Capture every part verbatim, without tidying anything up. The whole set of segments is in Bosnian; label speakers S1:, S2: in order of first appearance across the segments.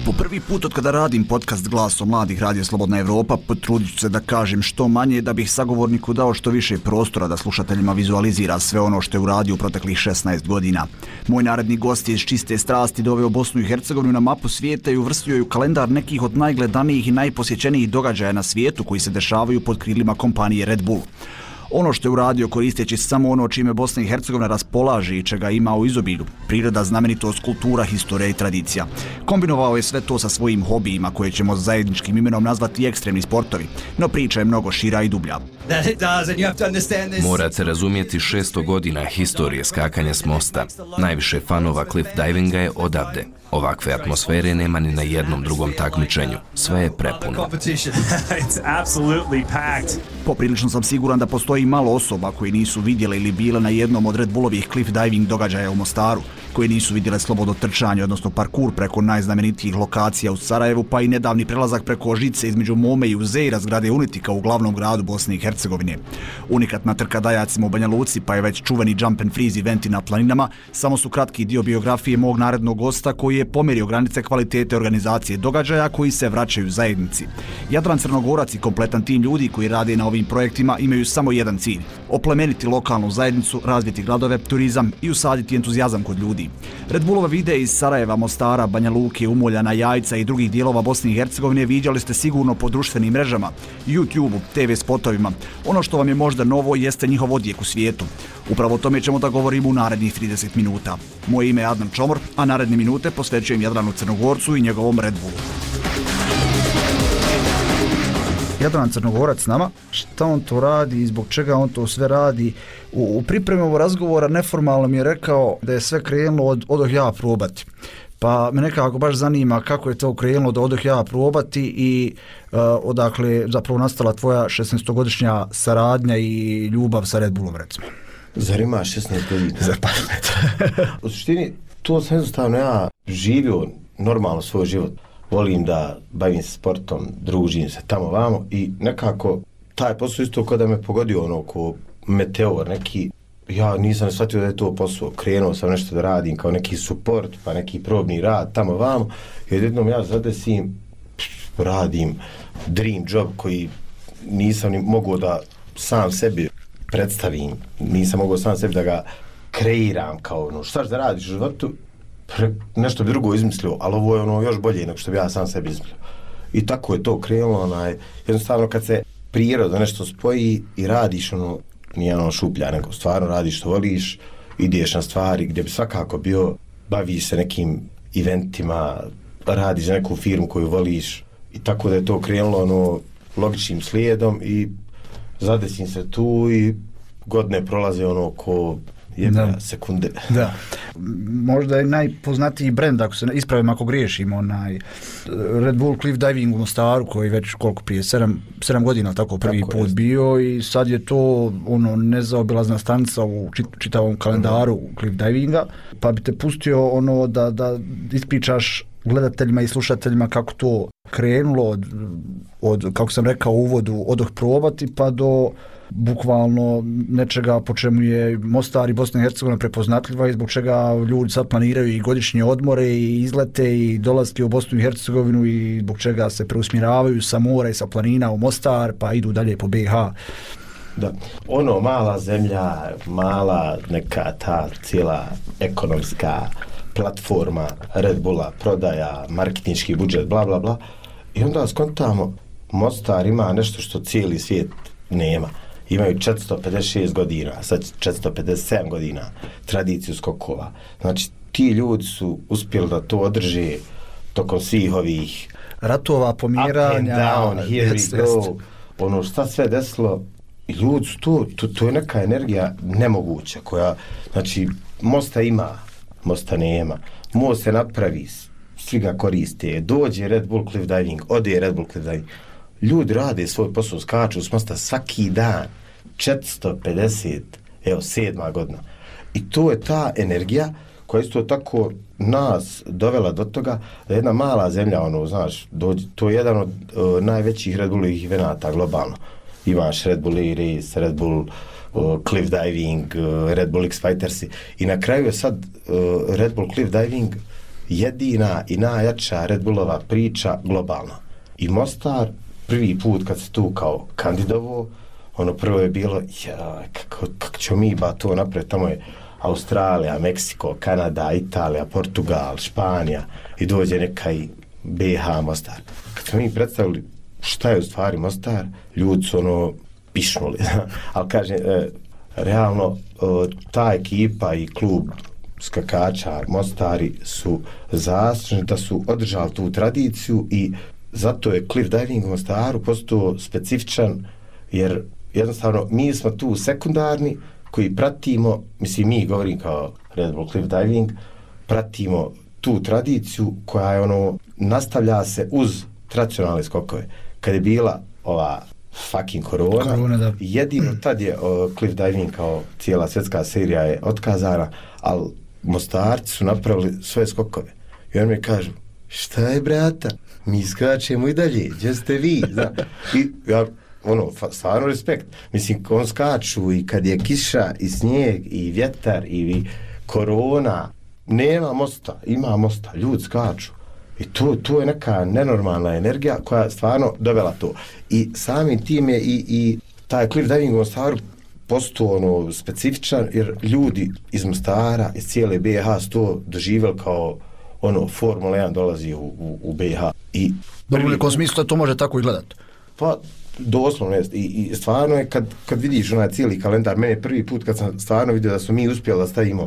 S1: Po prvi put od kada radim podcast Glasom mladih Radio Slobodna Evropa, potrudit ću se da kažem što manje da bih sagovorniku dao što više prostora da slušateljima vizualizira sve ono što je uradio u proteklih šesnaest godina. Moj naredni gost je iz čiste strasti doveo Bosnu i Hercegovinu na mapu svijeta i uvrstio je u kalendar nekih od najgledanijih i najposjećenijih događaja na svijetu koji se dešavaju pod krilima kompanije Red Bull. Ono što je uradio koristeći samo ono čime Bosna i Hercegovina raspolaže i čega ima u izobilju, priroda, znamenitost, kultura, historija i tradicija. Kombinovao je sve to sa svojim hobijima koje ćemo zajedničkim imenom nazvati ekstremni sportovi, no priča je mnogo šira i dublja.
S2: Morate razumjeti šesto godina historije skakanja s mosta. Najviše fanova cliff divinga je odavde. Ovakve atmosfere nema ni na jednom drugom takmičenju. Sve je prepuno.
S1: Poprilično sam siguran da postoji malo osoba koji nisu vidjele ili bile na jednom od Red Bullovih cliff diving događaja u Mostaru, koji nisu vidjele slobodno trčanje, odnosno parkur preko najznamenitijih lokacija u Sarajevu, pa i nedavni prelazak preko žice između Mome i Uzeira, zgrade Unitika u glavnom gradu Bosne i Hercegovine. Unikatna trka dajacima u Banja Luci, pa je već čuveni jump and freeze eventi na planinama, samo su kratki dio biografije mog narednog gosta koji je pomerio granice kvalitete organizacije događaja koji se vraćaju zajednici. Jadran Crnogorac i kompletan tim ljudi koji rade na ovim projektima imaju samo jedan cilj: oplemeniti lokalnu zajednicu, razviti gradove, turizam i usaditi entuzijazam kod ljudi. Red Bullove videe iz Sarajeva, Mostara, Banja Luke, Umoljana, Jajca i drugih dijelova Bosne i Hercegovine viđali ste sigurno po društvenim mrežama, YouTube-u, te ve spotovima. Ono što vam je možda novo jeste njihov odjek u svijetu. Upravo o tome ćemo da govorimo u narednih trideset minuta. Moje ime je Adnan Čomor, a naredne minute posvećujem Jadranu Crnogorcu i njegovom Red Bullu. Jadran Crnogorac s nama, šta on to radi i zbog čega on to sve radi. U, u pripremi ovog razgovora neformalno mi je rekao da je sve krenulo od odoh ja probati. Pa me nekako baš zanima kako je to krenulo da odoh ja probati i uh, odakle zapravo nastala tvoja šesnaestogodišnja saradnja i ljubav sa Red Bullom, recimo.
S3: Zar ima šesnaest godina? U suštini, to sam jednostavno ja živio normalno svoj život. Volim da bavim se sportom, družim se tamo vamo i nekako taj posao isto kada me pogodio ono ko meteor neki, ja nisam shvatio da je to posao. Krenuo sam nešto da radim kao neki support, pa neki probni rad tamo vamo i jednom ja zadesim, radim dream job koji nisam ni mogao da sam sebi predstavim, nisam mogao sam sebi da ga kreiram kao ono, šta da radiš u životu, Pre, nešto bi drugo izmislio, ali ovo je ono još bolje nego što bi ja sam sebi izmislio. I tako je to krenulo, onaj, jednostavno kad se priroda nešto spoji i radiš ono, nije ono šuplja, nego stvarno radiš što voliš, ideš na stvari gdje bi svakako bio, baviš se nekim eventima, radiš za neku firmu koju voliš i tako da je to krenulo ono, logičnim slijedom i zadesim se tu i godine prolaze ono ko jedna sekunde.
S1: Da. Možda je najpoznatiji brend, ako se ispravim ako griješim, onaj Red Bull Cliff Diving u Mostaru koji već koliko prije sedam godina tako prvi tako put je. Bio i sad je to ono nezaobilazna stanica u čitavom kalendaru mm. Cliff Divinga, pa bi te pustio ono da, da ispričaš gledateljima i slušateljima kako to krenulo od, od kako sam rekao u uvodu, odoh probati pa do bukvalno nečega po čemu je Mostar i Bosna i Hercegovina prepoznatljiva i zbog čega ljudi sad planiraju i godišnje odmore i izlete i dolaske u Bosnu i Hercegovinu i zbog čega se preusmjeravaju sa mora i sa planina u Mostar pa idu dalje po be i ha.
S3: Da, ono mala zemlja, mala neka ta cijela ekonomska platforma Red Bulla, prodaja, marketinški budžet, bla bla bla i onda skontamo Mostar ima nešto što cijeli svijet nema. Imaju četiristo pedeset šest godina, sad četiristo pedeset sedam godina tradiciju skokova. Znači, ti ljudi su uspjeli da to održe tokom svih ovih
S1: ratova, pomiranja,
S3: up and down, here we go, ono šta sve desilo. I ljudi su to, to, to je neka energija nemoguća koja, znači, Mosta ima, Mosta nema. Most se napravi, svi ga koriste, dođe Red Bull Cliff Diving, ode Red Bull Cliff Diving. Ljudi rade svoj posao, skaču s mosta svaki dan, četiristo pedeset, evo, sedma godina. I to je ta energija koja isto tako nas dovela do toga da jedna mala zemlja, ono, znaš, dođe, to je jedan od uh, najvećih Red Bullovih evenata globalno. Imaš Red Bull Race, Red Bull uh, Cliff Diving, uh, Red Bull X Fightersi i na kraju je sad uh, Red Bull Cliff Diving jedina i najjača Red Bullova priča globalna. I Mostar, prvi put kad se tu kao kandidovo, ono prvo je bilo, ja, kako, kako ćemo mi ba to napraviti, tamo je Australija, Meksiko, Kanada, Italija, Portugal, Španija i dođe neka i B H Mostar. Kad smo mi predstavili šta je u stvari Mostar, ljudi su ono pišnuli, ali kažem, e, realno e, ta ekipa i klub skakača Mostari su zaslužni da su održali tu tradiciju i zato je cliff diving u Mostaru postao specifičan, jer jednostavno mi smo tu sekundarni koji pratimo, mislim mi govorim kao Red Bull Cliff Diving, pratimo tu tradiciju koja je ono, nastavlja se uz tradicionalne skokove. Kad je bila ova fucking korona, korona jedino tad je o, Cliff Diving kao cijela svjetska serija je otkazana, ali Mostarci su napravili svoje skokove. I on mi kažu, šta je brata, mi skačemo i dalje, gdje ste vi? Zna? I ja, ono, stvarno respekt. Mislim, on skaču i kad je kiša i snijeg i vjetar i korona, nema mosta, ima mosta, ljudi skaču. I to, to je neka nenormalna energija koja stvarno dovela to. I samim tim je i, i taj cliff diving u Mostaru postao ono specifičan, jer ljudi iz Mostara, iz cijele B H su to doživjeli kao ono, Formula jedan dolazi u, u, u B H. I
S1: prvi, u nekom smislu to može tako i gledati.
S3: Pa, doslovno jest. I, i stvarno je kad, kad vidiš onaj cijeli kalendar, mene prvi put kad sam stvarno vidio da smo mi uspjeli da stavimo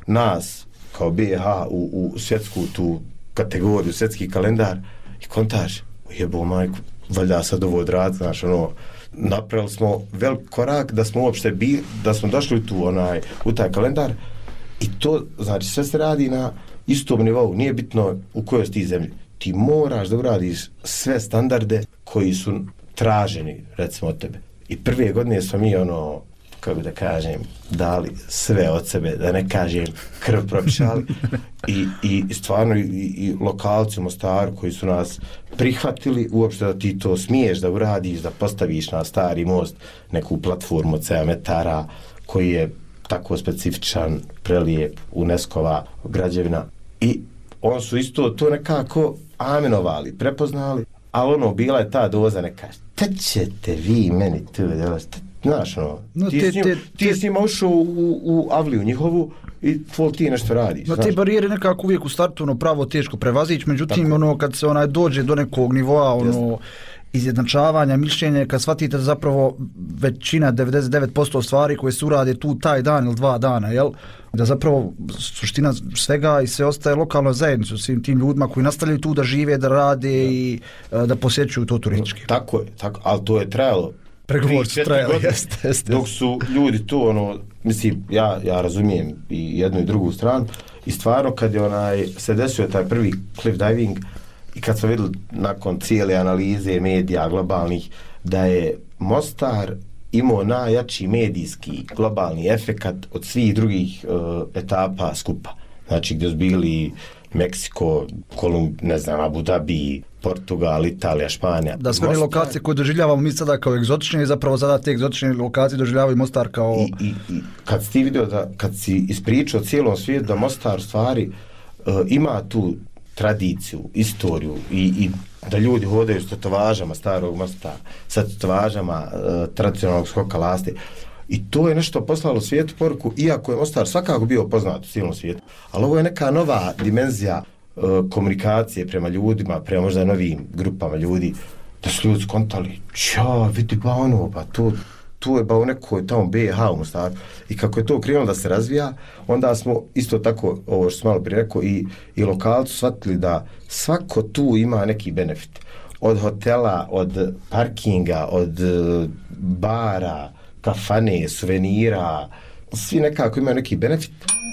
S3: nas kao B H u, u svjetsku tu kategoriju, svjetski kalendar i kontaž, jebo majku, valjda sad ovo odraditi, znaš, ono, napravili smo velik korak da smo uopšte bili, da smo došli tu onaj, u taj kalendar i to, znači, sve se radi na istom nivou, nije bitno u kojoj si ti zemlji. Ti moraš da uradiš sve standarde koji su traženi, recimo, od tebe. I prve godine smo mi, ono, kako da kažem, dali sve od sebe, da ne kažem krv propišali i, i stvarno i, i lokalci u Mostaru koji su nas prihvatili uopšte da ti to smiješ da uradiš, da postaviš na stari most neku platformu od sedam metara koji je tako specifičan, prelijep, UNESCO-va građevina i on su isto to nekako amenovali, prepoznali, ali ono, bila je ta doza neka, šta ćete vi meni tu, znaš, ono,
S1: no,
S3: ti,
S1: te,
S3: s njim,
S1: te,
S3: ti te, s njima ušao u, u avliju njihovu i tvoj ti nešto radiš.
S1: No, te barijere nekako uvijek u startu ono, pravo teško prevazići, međutim, tako, ono, kad se onaj dođe do nekog nivoa, ono, izjednačavanja, mišljenja, kad shvatite zapravo većina, devedeset devet posto stvari koje se urade tu taj dan ili dva dana, jel? Da zapravo suština svega i sve ostaje lokalnoj zajednici, svim tim ljudima koji nastavljaju tu da žive, da rade ja. i da posjećuju to turistički.
S3: No, tako je, tako, ali to je trajalo
S1: pregovor su trajali, jeste, jeste.
S3: Dok su ljudi tu, ono, mislim, ja, ja razumijem i jednu i drugu stranu i stvarno kad je onaj, se desio taj prvi cliff diving i kad smo vidjeli nakon cijele analize medija globalnih da je Mostar imao najjači medijski globalni efekat od svih drugih uh, etapa skupa. Znači gdje su bili Meksiko, Kolumb, ne znam, Abu Dhabi, Portugal, Italija, Španija.
S1: Da sve one lokacije koje doživljavamo mi sada kao egzotične i zapravo sada te egzotične lokacije doživljavaju Mostar kao...
S3: I, i, i kad si ti vidio da, kad si ispričao cijelom svijetu da Mostar stvari uh, ima tu tradiciju, istoriju i, i da ljudi hodaju s tetovažama starog Mostara, sa tetovažama uh, tradicionalnog skoka lasti. I to je nešto poslalo svijetu poruku, iako je Mostar svakako bio poznat u cijelom svijetu, ali ovo je neka nova dimenzija uh, komunikacije prema ljudima, prema možda novim grupama ljudi, da su ljudi skontali, ča, vidi ba ono, pa to, to je ba u nekoj tamo B H u Mostaru. I kako je to krenulo da se razvija, onda smo isto tako, ovo što sam malo prije rekao, i, i lokalci shvatili da svako tu ima neki benefit. Od hotela, od parkinga, od uh, bara, kafane, suvenira, svi nekako imaju neki benefit.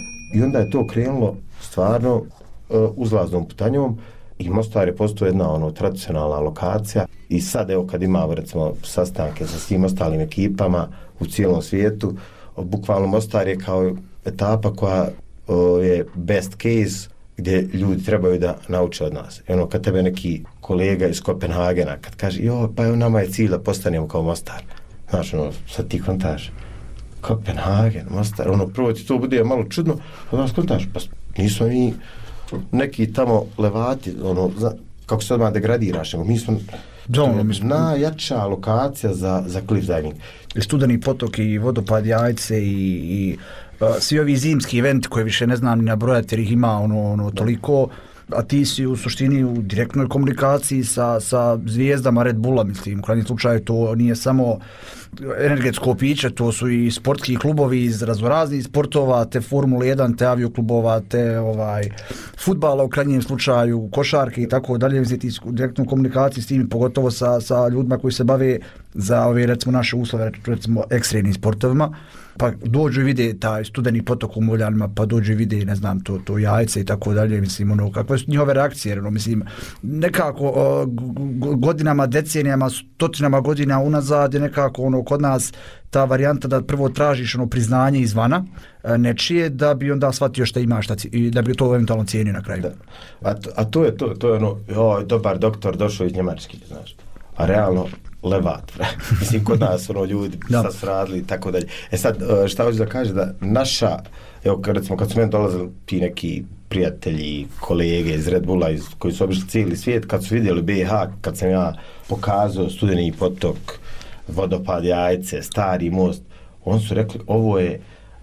S3: I onda je to krenulo stvarno uh, uzlaznom putanjom i Mostar je postao jedna ono, tradicionalna lokacija i sad evo kad imamo recimo sastanke sa svim ostalim ekipama u cijelom svijetu, bukvalno Mostar je kao etapa koja uh, je best case gdje ljudi trebaju da nauče od nas. I ono kad tebe neki kolega iz Kopenhagena kad kaže jo pa evo nama je cilj da postanemo kao Mostar. Znaš, ono, sad ti kontaš, Kopenhagen, Mostar, ono, prvo ti to bude malo čudno, a onda kontaš, pa nismo mi neki tamo levati, ono, zna, kako se odmah degradiraš, nego mi smo,
S1: Dono, mi smo
S3: najjača lokacija za, za cliff diving.
S1: I Studeni potok i vodopad Jajce i, i uh, svi ovi zimski eventi koje više ne znam ni nabrojati jer ih ima ono, ono toliko, a ti si u suštini u direktnoj komunikaciji sa, sa zvijezdama Red Bulla, mislim, u krajnjem slučaju to nije samo energetsko piće, to su i sportski klubovi iz raznoraznih sportova, te Formule jedan, te avioklubova, te ovaj fudbala u krajnjem slučaju, košarke i tako dalje, mislim, ti u direktnoj komunikaciji s tim, pogotovo sa, sa ljudima koji se bave za ove, recimo, naše uslove, recimo, ekstremnim sportovima, pa dođu i vide taj Studeni potok u Moljanima, pa dođu i vide, ne znam, to, to Jajce i tako dalje, mislim, ono, kakve su njihove reakcije, ono, mislim, nekako o, godinama, decenijama, stotinama godina unazad je nekako, ono, kod nas ta varijanta da prvo tražiš, ono, priznanje izvana, nečije, da bi onda shvatio šta imaš, šta, i da bi to eventualno cijenio na kraju.
S3: Da. A, to, a to je to, to je ono, o, dobar doktor došao iz Njemačke, znaš, a realno, levat, mislim, kod nas, ono, ljudi sad su radili i tako dalje. E sad, šta hoću da kaže, da naša, evo, kad, recimo, kad su meni dolazili ti neki prijatelji, kolege iz Red Bulla, iz, koji su obišli cijeli svijet, kad su vidjeli B H, kad sam ja pokazao Studeni potok, vodopad Jajce, stari most, oni su rekli, ovo je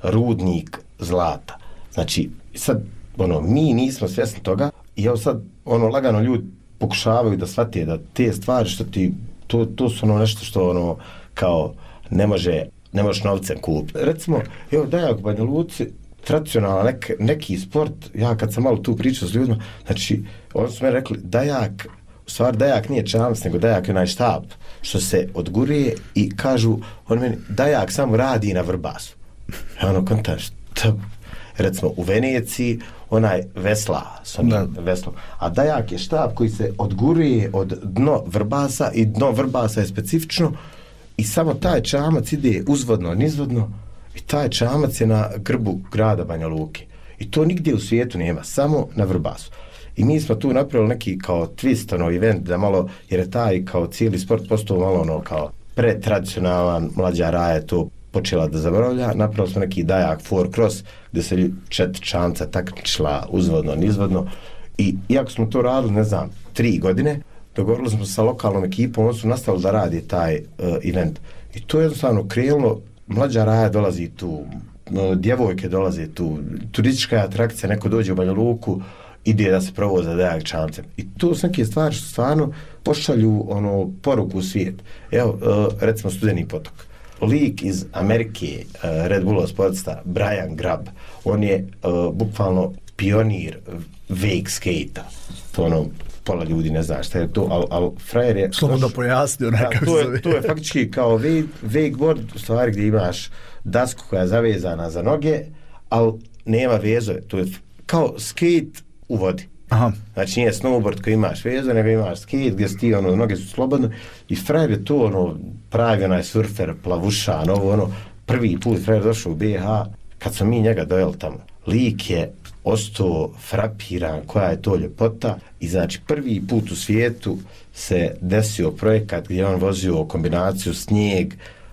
S3: rudnik zlata. Znači, sad, ono, mi nismo svjesni toga i evo sad, ono, lagano ljudi pokušavaju da shvate da te stvari što ti To, to su ono nešto što ono kao ne može, ne možeš novcem kupiti. Recimo, evo Dajak u Banja Luci, tradicionalno nek, neki sport, ja kad sam malo tu pričao s ljudima, znači, oni su me rekli, Dajak, u stvari Dajak nije čamac, nego Dajak je onaj štab, što se odgurije i kažu, on meni, Dajak samo radi na vrbasu. Ja ono kontam, što? Recimo, u Veneciji, onaj vesla, veslo. A Dajak je štab koji se odguruje od dno vrbasa i dno vrbasa je specifično i samo taj čamac ide uzvodno, nizvodno i taj čamac je na grbu grada Banja Luke. I to nigdje u svijetu nema, samo na vrbasu. I mi smo tu napravili neki kao twist, ono, event, da malo, jer je taj kao cijeli sport postao malo ono kao pretradicionalan, mlađa raja to počela da zaboravlja, napravili smo neki Dajak four cross, gdje se četiri čamca takmičila uzvodno, nizvodno i iako smo to radili, ne znam, tri godine, dogovorili smo sa lokalnom ekipom, oni su nastavili da radi taj uh, event. I to je jednostavno krenulo, mlađa raja dolazi tu, no, djevojke dolaze tu, turistička atrakcija, neko dođe u Banja Luku, ide da se provoza Dajak čamcem. I to su neke stvari što stvarno pošalju ono, poruku u svijet. Evo, uh, recimo Studeni potok. Lik iz Amerike, uh, Red Bullov sportista, Brian Grab, on je uh, bukvalno pionir wake skate-a. To ono, pola ljudi ne zna šta je to, ali al frajer je...
S1: Slobodno pojasnio nekako
S3: to, je, to je faktički kao wake, wakeboard, u stvari gdje imaš dasku koja je zavezana za noge, ali nema vezove. To je kao skate u vodi.
S1: Aha.
S3: Znači nije snowboard koji imaš vezo, nego imaš skate gdje ti ono, noge su slobodne i frajer je to ono, pravi onaj surfer, plavušan, ovo ono, prvi put frajer došao u B H, kad smo mi njega dojeli tamo, lik je ostao frapiran koja je to ljepota i znači prvi put u svijetu se desio projekat gdje on vozio kombinaciju snijeg,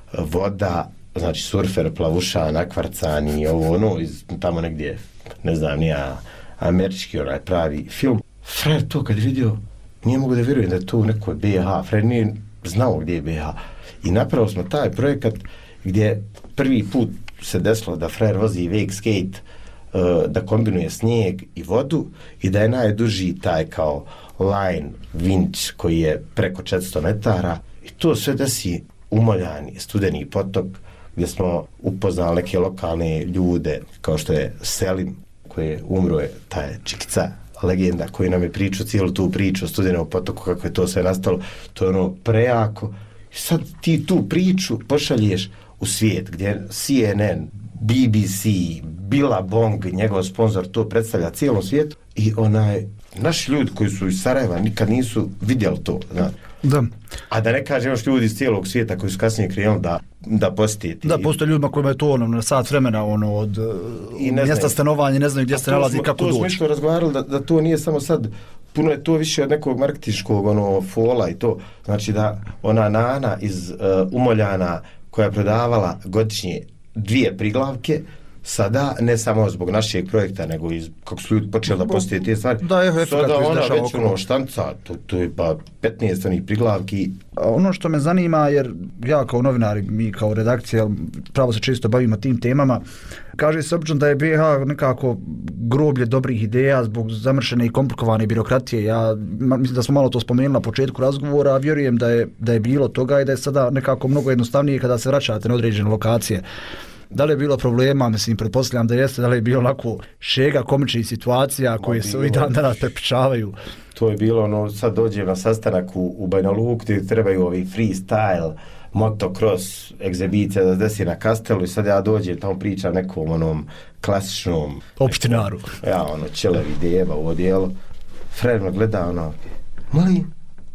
S3: voda, znači surfer, plavušan, akvarcani, ovo ono, iz, tamo negdje, ne znam, nija američki onaj pravi film. Frajer to kad vidio, nije mogu da vjerujem da je to u nekoj B H. Frajer nije znao gdje je B H. I napravili smo taj projekat gdje prvi put se desilo da frajer vozi wake skate, uh, da kombinuje snijeg i vodu i da je najduži taj kao line vinč koji je preko četiristo metara. I to sve desi u Moljani, Studeni potok, gdje smo upoznali neke lokalne ljude kao što je Selim, koji je umro, je taj Čikica, legenda koji nam je pričao cijelu tu priču o Studenom potoku, kako je to sve nastalo, to je ono prejako. I sad ti tu priču pošalješ u svijet gdje C N N, B B C, Billabong, njegov sponsor to predstavlja cijelom svijetu i onaj, naši ljudi koji su iz Sarajeva nikad nisu vidjeli to, znaš.
S1: Da.
S3: A da ne kažem još ljudi iz cijelog svijeta koji su kasnije krenuli da da posjetiti.
S1: Da, postoje ljudima kojima je to ono, na sat vremena ono, od I ne mjesta stanovanja, ne znaju gdje se nalazi, kako doći. To smo
S3: isto razgovarali da, da to nije samo sad, puno je to više od nekog marketinškog ono, fola i to. Znači da ona Nana iz uh, Umoljana koja je prodavala godišnje dvije priglavke, sada, ne samo zbog našeg projekta, nego i kako su ljudi počeli da postaju te stvari,
S1: da, je
S3: sada ona već ono štanca, to, to je pa petnaest onih priglavki.
S1: Ono što me zanima, jer ja kao novinar, mi kao redakcija, pravo se često bavimo tim temama, kaže se obično da je B i H nekako groblje dobrih ideja zbog zamršene i komplikovane birokratije. Ja mislim da smo malo to spomenuli na početku razgovora, a vjerujem da je, da je bilo toga i da je sada nekako mnogo jednostavnije kada se vraćate na određene lokacije. Da li je bilo problema, mislim, pretpostavljam da jeste, da li je bilo onako šega komičnih situacija koje se ovih dan danas prepričavaju?
S3: To je bilo, ono, sad dođem na sastanak u, u Banja Luku gdje trebaju ovi freestyle, motocross, egzibicija da se desi na Kastelu i sad ja dođem tamo pričam nekom onom klasičnom
S1: opštinaru.
S3: Nekom, ja, ono, čelevi djeba u odijelu. Fred me gleda, ono, molim,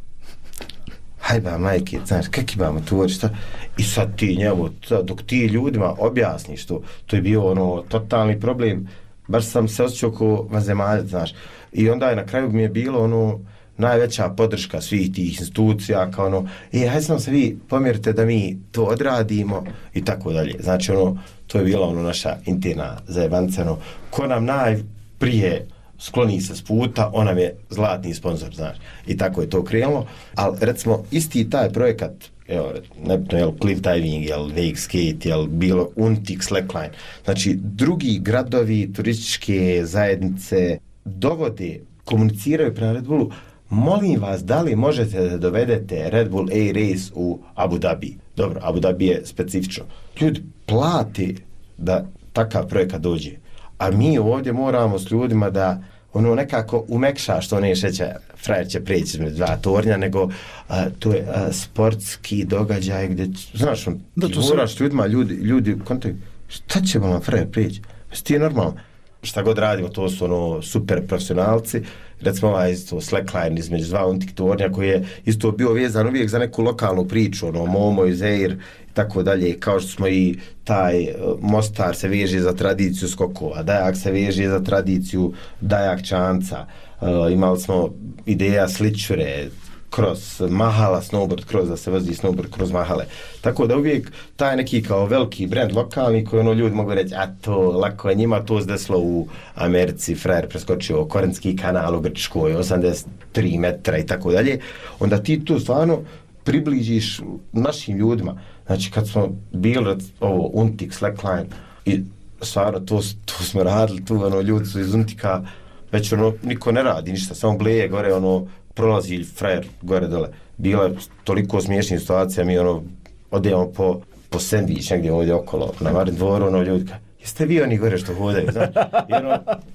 S3: hajba majke, znaš, kak imamo tu šta? I sad ti njemu, dok ti ljudima objasniš to, to je bio ono totalni problem, baš sam se osjećao kao vanzemaljac, znaš. I onda je na kraju mi je bilo ono najveća podrška svih tih institucija, kao ono, e, hajde sam se vi pomjerite da mi to odradimo i tako dalje. Znači ono, to je bila ono naša interna zajebanca, ono, ko nam najprije skloni se s puta, on nam je zlatni sponsor, znaš. I tako je to krenulo. Ali recimo, isti taj projekat, evo, nebitno, jel, cliff diving, jel, wake skate, jel, bilo Untik, slackline. Znači, drugi gradovi, turističke zajednice dovode, komuniciraju prema Red Bullu, molim vas, da li možete da dovedete Red Bull A-Race u Abu Dhabi? Dobro, Abu Dhabi je specifično. Ljudi plati da takav projekat dođe. A mi ovdje moramo s ljudima da ono nekako umekša što ne šeća, frajer će preći između dva tornja, nego a, to je a, sportski događaj gdje, znaš, on, da, ti moraš se... ljudima, ljudi, ljudi kontakt, šta će vam frajer preći? Ti je normalno. Šta god radimo, to su ono super profesionalci, recimo ovaj isto slackline između dva Untik tornja koji je isto bio vezan uvijek za neku lokalnu priču, ono Momo i Zair i tako dalje, kao što smo i taj Mostar se veže za tradiciju skokova, Dajak se veže za tradiciju Dajak čanca, uh, imali smo ideja sličure, kroz Mahala snowboard, kroz da se vozi snowboard kroz Mahale. Tako da uvijek taj neki kao veliki brend lokalni koji ono ljudi mogu reći, a to lako je njima to zdeslo u Americi, frajer preskočio Korenski kanal u Grčkoj, osamdeset tri metra i tako dalje. Onda ti tu stvarno približiš našim ljudima. Znači kad smo bili ovo Untik, slackline i stvarno to, to smo radili, tu ono ljudi su iz Untika, već ono niko ne radi ništa, samo bleje gore ono prolazi frajer gore dole. Bila je toliko smiješnih situacija, mi ono odijemo po, po sandvič negdje ovdje okolo, na Marin dvoru, ono ljudi ka, jeste vi oni gore što hodaju, znači, ono,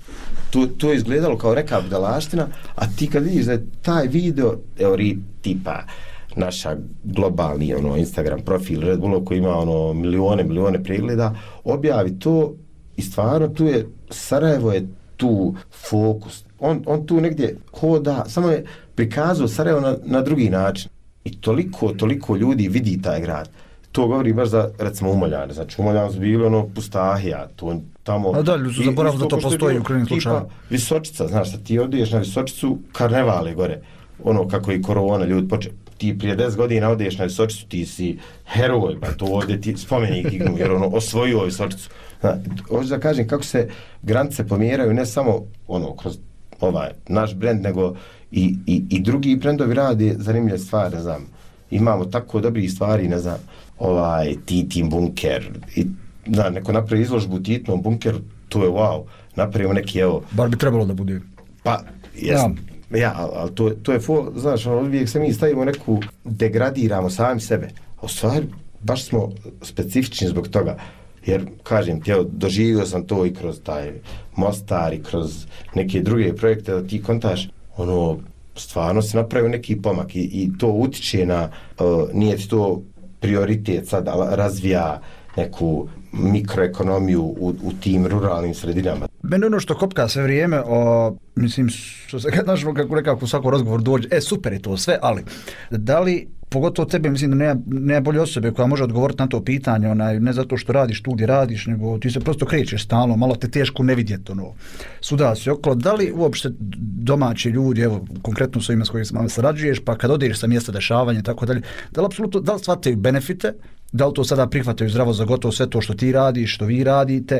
S3: to, to je izgledalo kao neka budalaština, a ti kad vidiš da je taj video, evo ri, tipa, naša globalni ono Instagram profil Red Bullov koji ima ono milione, milione pregleda, objavi to i stvarno tu je, Sarajevo je tu fokus. On, on tu negdje hoda, samo je prikazao Sarajevo na, na drugi način. I toliko, toliko ljudi vidi taj grad. To govori baš za, recimo, Umoljane. Znači, Umoljane su bili ono pustahija. To, tamo,
S1: a da, ljudi su zaboravili da to postoji u krajnjem slučaju.
S3: Visočica, znaš, da ti odiješ na Visočicu, karnevale gore. Ono kako i korona ljudi poče. Ti prije deset godina odiješ na Visočicu, ti si heroj, pa to ovdje ti spomenik ignu, jer ono osvojio Visočicu. Hoću da kažem kako se granice pomjeraju, ne samo ono kroz ovaj naš brend, nego i, i, i drugi brendovi rade zanimljive stvari, ne znam. Imamo tako dobrih stvari, ne znam, ovaj Titin bunker, i da, neko napravi izložbu u Titinom bunkeru, to je wow, napravimo neki, evo...
S1: Bar bi trebalo da bude.
S3: Pa, jesam. Ja. Ja, ali, ali to, to je, fo, znaš, ono, uvijek se mi stavimo neku, degradiramo sami sebe, a u stvari baš smo specifični zbog toga, jer, kažem ti, evo, doživio sam to i kroz taj Mostar i kroz neke druge projekte, da ti kontaš, ono, stvarno se napravio neki pomak i, i to utiče na, uh, nije ti to prioritet sad, ali razvija neku mikroekonomiju u, u tim ruralnim sredinama.
S1: Mene ono što kopka sve vrijeme, o, mislim, što se znaš, kako nekako u svakom razgovoru dođe, e, super je to sve, ali da li, pogotovo tebe, mislim da nema, nema bolje osobe koja može odgovoriti na to pitanje, onaj, ne zato što radiš tu gdje radiš, nego ti se prosto krećeš stalno, malo te teško ne vidjeti, ono, suda si okolo, da li uopšte domaći ljudi, evo, konkretno s ovima s kojima sarađuješ, pa kad odeš sa mjesta dešavanja i tako dalje, da li apsolutno, da li shvataju benefite, da li to sada prihvataju zdravo za gotovo sve to što ti radiš, što vi radite,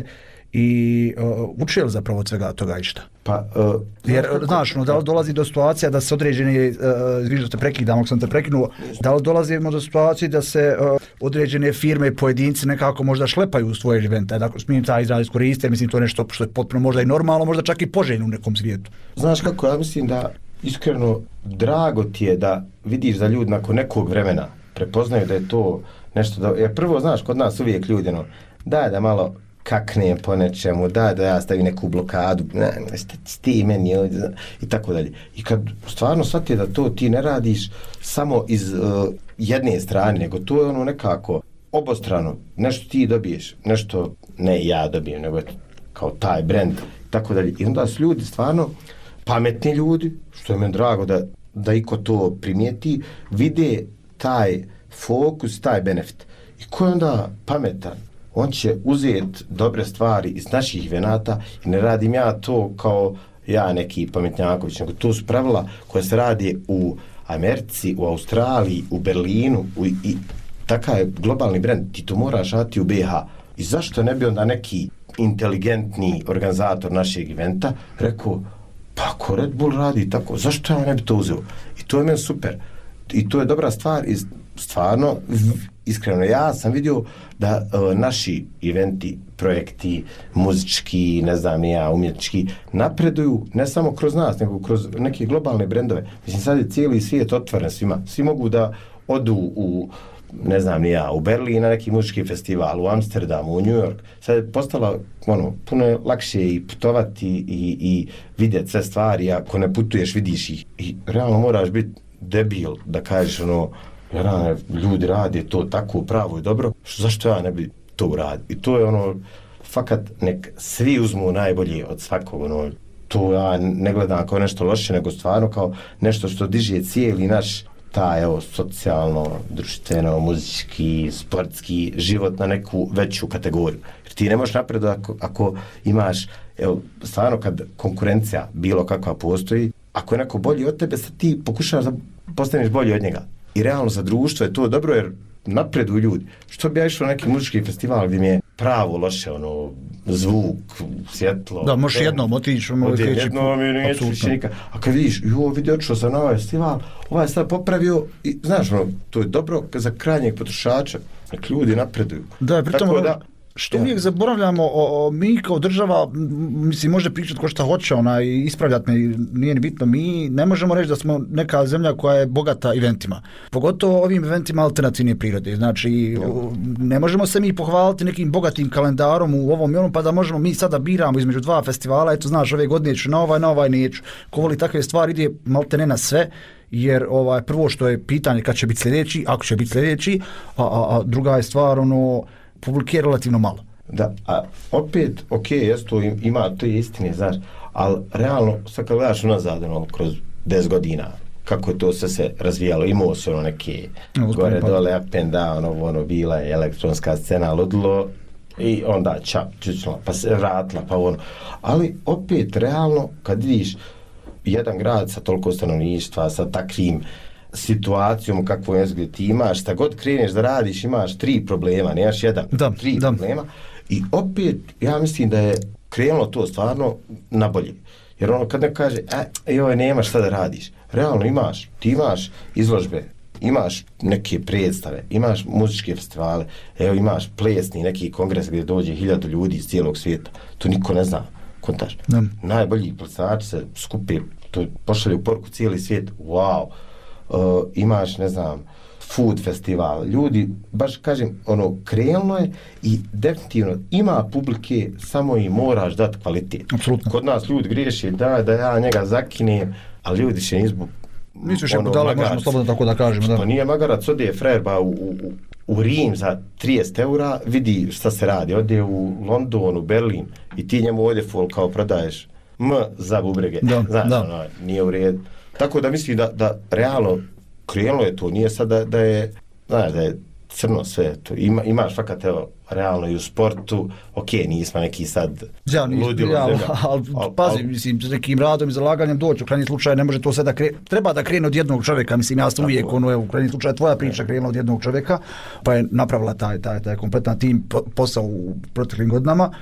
S1: i uh, uči li zapravo od svega toga išta?
S3: Pa, uh,
S1: Jer, znaš, no, da li dolazi do situacija da se određene, uh, viš da te prekidam, ako sam te prekinuo, da li dolazimo do situacije da se uh, određene firme i pojedinci nekako možda šlepaju u svoje evente, da smijem taj izraz iskoristiti, mislim to je nešto što je potpuno možda i normalno, možda čak i poželjno u nekom svijetu.
S3: Znaš kako, ja mislim da iskreno drago ti je da vidiš da ljudi nakon nekog vremena prepoznaju da je to nešto da... Jer prvo, znaš, kod nas uvijek ljudi, no, daj da malo kaknem po nečemu, daj da ja stavim neku blokadu, ne, sti meni i tako dalje. I kad stvarno shvati da to ti ne radiš samo iz uh, jedne strane, nego to je ono nekako obostrano, nešto ti dobiješ, nešto ne ja dobijem, nego je kao taj brand i tako dalje. I onda su ljudi stvarno pametni ljudi, što je meni drago da, da iko to primijeti, vide taj fokus, taj benefit. I ko je onda pametan? On će uzeti dobre stvari iz naših venata i ne radim ja to kao ja neki pametnjaković, nego to su pravila koje se radi u Americi, u Australiji, u Berlinu u, i takav je globalni brend, ti to moraš raditi u B H. I zašto ne bi onda neki inteligentni organizator našeg eventa rekao, pa ako Red Bull radi tako, zašto ja ne bi to uzeo? I to je meni super. I to je dobra stvar i stvarno, iskreno, ja sam vidio da uh, naši eventi, projekti, muzički, ne znam ja, umjetnički, napreduju ne samo kroz nas, nego kroz neke globalne brendove. Mislim, sad je cijeli svijet otvoren svima. Svi mogu da odu u, ne znam ni ja, u Berlin na neki muzički festival, u Amsterdamu, u New York. Sad je postalo, ono, puno je lakše i putovati i, i vidjeti sve stvari, ako ne putuješ, vidiš ih. I realno moraš biti debil da kažeš, ono, jer ljudi rade to tako pravo i dobro, zašto ja ne bi to uradio? I to je ono, fakat nek svi uzmu najbolje od svakog, ono, to ja ne gledam kao nešto loše, nego stvarno kao nešto što diže cijeli naš taj, evo, socijalno, društveno, muzički, sportski život na neku veću kategoriju. Jer ti ne možeš napredovati ako, ako imaš, evo, stvarno kad konkurencija bilo kakva postoji, ako je neko bolji od tebe, sad ti pokušaš da postaneš bolji od njega. I realno za društvo je to dobro jer napreduju ljudi. Što bi ja išao na neki muzički festival gdje mi je pravo loše, ono, zvuk, svjetlo.
S1: Da, možeš jednom otići.
S3: Odjem jednom i neću više nikad. A kad vidiš, jo, vidi, odšao sam na ovaj festival, ovaj je sad popravio i, znaš, ono, to je dobro za krajnjeg potrošača. Nek ljudi napreduju.
S1: Da, pritom,
S3: tako da,
S1: što uvijek zaboravljamo, o, o, mi kao država, mislim, može pričati ko šta hoće, ona, i ispravljati me, nije ni bitno, mi ne možemo reći da smo neka zemlja koja je bogata eventima. Pogotovo ovim eventima alternativne prirode. Znači, o, ne možemo se mi pohvaliti nekim bogatim kalendarom u ovom i onom, pa da možemo mi sada biramo između dva festivala, eto, znaš, ove godine ću na ovaj, na ovaj neću. Ko voli takve stvari, ide malte ne na sve, jer ovaj, prvo što je pitanje kad će biti sljedeći, ako će biti sljedeći, a, a, a druga je stvar, ono, publike je relativno malo.
S3: Da, a opet, ok, jes to ima, to je istine, znaš, ali realno, sad kad gledaš unazad, ono, kroz deset godina, kako je to sve se razvijalo, imao se ono neke no, gore, pa dole, up and down, ono, ono, bila je elektronska scena, ludilo, i onda čap, čučnula, pa se vratila, pa ono. Ali opet, realno, kad vidiš jedan grad sa toliko stanovništva, sa takvim situacijom kakvu je gdje ti imaš, šta god kreneš da radiš, imaš tri problema, nemaš jedan,
S1: da,
S3: tri
S1: da.
S3: problema. I opet, ja mislim da je krenulo to stvarno na bolje. Jer ono kad neko kaže, e, joj, nemaš šta da radiš, realno imaš, ti imaš izložbe, imaš neke predstave, imaš muzičke festivale, evo imaš plesni neki kongres gdje dođe hiljadu ljudi iz cijelog svijeta, to niko ne zna, kontaš. Da. Najbolji plesači se skupe, to pošalju poruku cijeli svijet, wow. Uh, imaš, ne znam, food festival, ljudi, baš kažem, ono, krenulo je i definitivno ima publike, samo i moraš dati kvalitet.
S1: Apsolutno.
S3: Kod nas ljudi griješi, da, da ja njega zakinem, ali ljudi će izbu...
S1: Nisu še ono, budala, možemo slobodno tako da kažemo. Da.
S3: Pa nije magarac, ode frerba u, u, u Rim za trideset eura, vidi šta se radi, ode u London, u Berlin i ti njemu ovdje fol kao prodaješ M za bubrege. Da, znaš, da. Ono, nije u redu. Tako da mislim da, da realno krenulo je to, nije sad da, da je, znaš, da je crno sve to. Ima, imaš fakat, evo, realno i u sportu, ok, nismo neki sad
S1: ja,
S3: ludilo
S1: ja,
S3: zemlja.
S1: Ali al, pazi, al, mislim, s nekim radom i zalaganjem doći, u krajnjem slučaju ne može to sve da krene, treba da krene od jednog čovjeka, mislim, ja sam uvijek, ono, evo, u krajnjem slučaju tvoja priča krenula od jednog čovjeka, pa je napravila taj, taj, taj kompletan tim posao u proteklim godinama.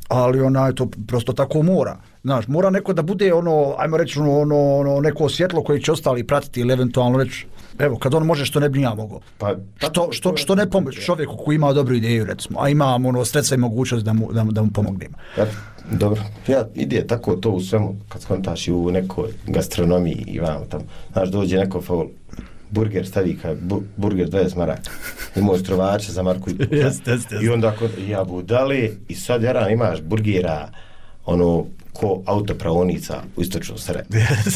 S1: ali onaj, to prosto tako mora. Znaš, mora neko da bude ono, ajmo reći, ono, ono neko svjetlo koje će ostali pratiti ili eventualno reći, evo, kad on može, što ne bi ja mogao. Pa, što, što, što ne pomoći čovjeku koji ima dobru ideju, recimo, a ima ono sredstva i mogućnost da mu, da, da mu pomognemo.
S3: Ja, dobro, ja ide tako to u svemu, kad skontaš i u nekoj gastronomiji i vamo tamo, znaš, dođe neko faul, burger stavi kaj, bu, burger dvadeset maraka, imao strovače za marku i pol.
S1: Jest, jest, jest.
S3: I onda kod, ja budale, i sad jaran imaš burgera, ono, ko autopravonica u istočnom Sarajevu.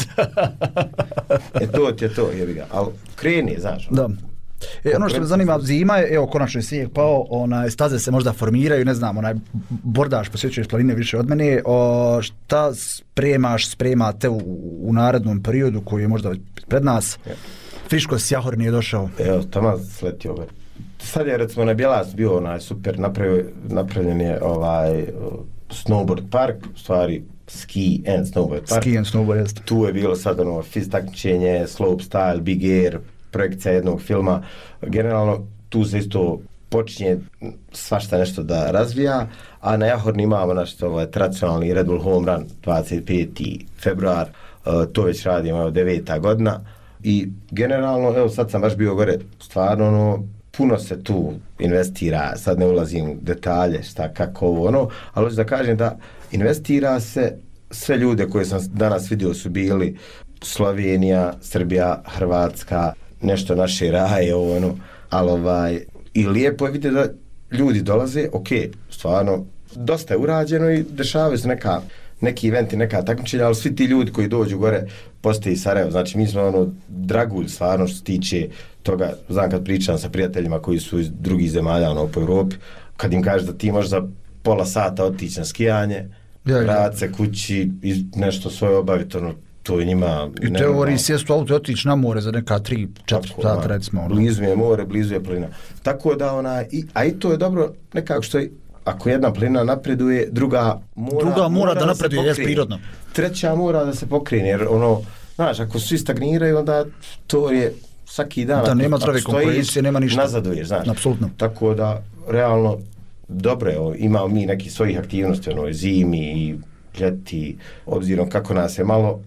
S3: E to ti je to, jebi ga, ali kreni, znaš.
S1: Da. E, ono što me zanima, zima je, evo, konačno je snijeg pao, onaj, staze se možda formiraju, ne znam, onaj, bordaš, posjećuješ planine više od mene, o, šta spremaš, spremate u, u narednom periodu koji je možda pred nas? Ja. Friško Sjahor nije došao.
S3: Evo, tamo sletio ga. Sad je, recimo, na Bjelac bio onaj super, napravio, napravljen je ovaj snowboard park, u stvari ski and snowboard park.
S1: Ski and snowboard, jeste.
S3: Tu je bilo sad ono fiz takmičenje, slope style, big air, projekcija jednog filma. Generalno, tu se isto počinje svašta nešto da razvija, a na Jahorni imamo naš ovaj, tradicionalni Red Bull Home Run dvadeset peti februar, uh, to već radimo, evo, deveta godina. I generalno, evo sad sam baš bio gore, stvarno ono, puno se tu investira, sad ne ulazim u detalje, šta, kako ovo, ono, ali hoću da kažem da investira se, sve ljude koje sam danas vidio su bili Slovenija, Srbija, Hrvatska, nešto naše raje, ovo, ono, ali ovaj, i lijepo je vidjeti da ljudi dolaze, ok, stvarno, dosta je urađeno i dešavaju se neka, neki eventi, neka takmičenja, ali svi ti ljudi koji dođu gore postoji Sarajevo, znači mi smo ono dragulj stvarno što se tiče toga, znam kad pričam sa prijateljima koji su iz drugih zemalja ono, po Europi, kad im kažeš da ti možeš za pola sata otići na skijanje, vrat se kući i nešto svoje obaviti, ono, to je njima...
S1: I teoriji sjestu auto i otići na more za neka tri četiri sata, recimo. Ono.
S3: Blizu je more, blizu je plina. Tako da, ona, i, a i to je dobro nekako što je, ako jedna plina napreduje, druga mora,
S1: druga mora, mora da, da napreduje, je prirodno.
S3: Treća mora da se pokrene, jer ono, znaš, ako svi stagniraju, onda to je svaki dan.
S1: Da, nema zdrave konkurencije, nema ništa.
S3: Nazaduješ, znaš.
S1: Apsolutno.
S3: Tako da, realno, dobro je, imamo mi neki svojih aktivnosti, ono, zimi i ljeti, obzirom kako nas je malo,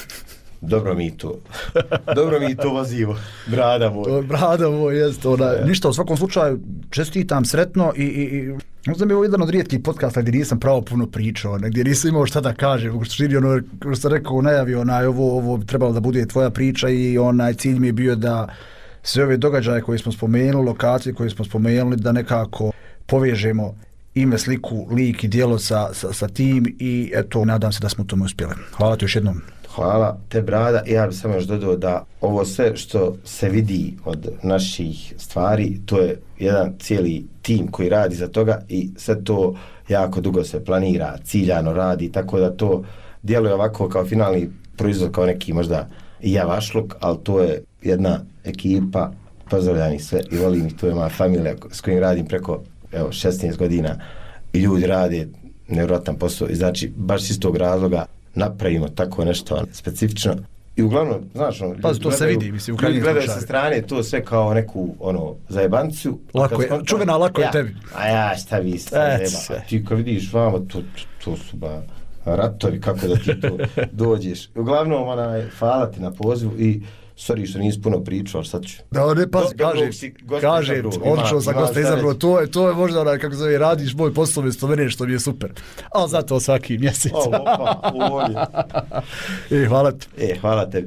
S3: dobro mi to, dobro mi to vozimo, brada moj.
S1: Brada moj, jest, ona, ja. Ništa, u svakom slučaju, čestitam, sretno i, i, i možda mi je ovo jedan od rijetkih podcasta gdje nisam pravo puno pričao, gdje nisam imao šta da kažem, u suštini, ono, što sam rekao, najavi, onaj, ovo, ovo bi trebalo da bude tvoja priča i onaj cilj mi je bio da sve ove događaje koje smo spomenuli, lokacije koje smo spomenuli, da nekako povežemo ime, sliku, lik i dijelo sa, sa, sa tim i eto, nadam se da smo tome uspjeli. Hvala ti još jednom.
S3: Hvala te, brada. Ja bih samo još dodao da ovo sve što se vidi od naših stvari, to je jedan cijeli tim koji radi za toga i sve to jako dugo se planira, ciljano radi, tako da to djeluje ovako kao finalni proizvod, kao neki možda javašluk, ali to je jedna ekipa, pozdravljani sve i volim ih, to je moja familija s kojim radim preko evo, šesnaest godina i ljudi rade nevjerojatan posao i znači baš iz tog razloga napravimo tako nešto specifično i uglavnom, znaš, ono,
S1: pa, to se vidi, mislim, u
S3: ljudi gledaju sa strane to sve kao neku, ono, zajebanciju.
S1: Lako je, skontra, čuvena, lako ja, je tebi.
S3: A ja, šta vi ste zajeba. Ti kad vidiš vama, to, to, to su ba ratovi, kako da ti to dođeš. Uglavnom, onaj, hvala ti na pozivu i sorry što nisi puno pričao, ali sad ću.
S1: Da, ne, pazi, kažem, kažem, odlično sam gosta izabrao, to je, to je možda onaj, kako zove, radiš moj posao mjesto mene, što mi je super. Ali zato svaki mjesec.
S3: O, opa, uvolje.
S1: E, hvala ti.
S3: E, hvala tebi.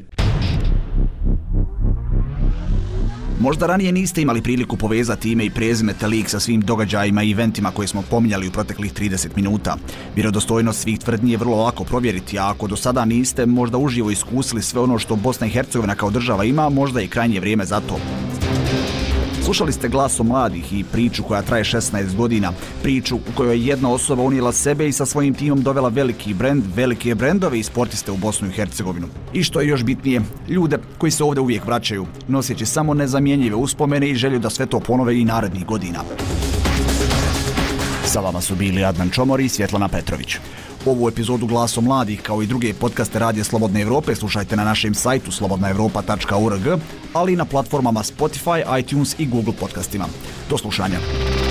S1: Možda ranije niste imali priliku povezati ime i prezime te lik sa svim događajima i eventima koje smo pominjali u proteklih trideset minuta. Vjerodostojnost svih tvrdnji je vrlo lako provjeriti, a ako do sada niste možda uživo iskusili sve ono što Bosna i Hercegovina kao država ima, možda je krajnje vrijeme za to. Slušali ste Glas o mladih i priču koja traje šesnaest godina, priču u kojoj je jedna osoba unijela sebe i sa svojim timom dovela veliki brend, velike brendove i sportiste u Bosnu i Hercegovinu. I što je još bitnije, ljude koji se ovdje uvijek vraćaju, noseći samo nezamjenjive uspomene i želju da sve to ponove i narednih godina. Sa vama su bili Adnan Čomor i Svjetlana Petrović. Ovu epizodu Glaso mladih kao i druge podcaste Radija Slobodne Evrope slušajte na našem sajtu slobodna evropa tačka org, ali i na platformama Spotify, iTunes i Google podcastima. Do slušanja.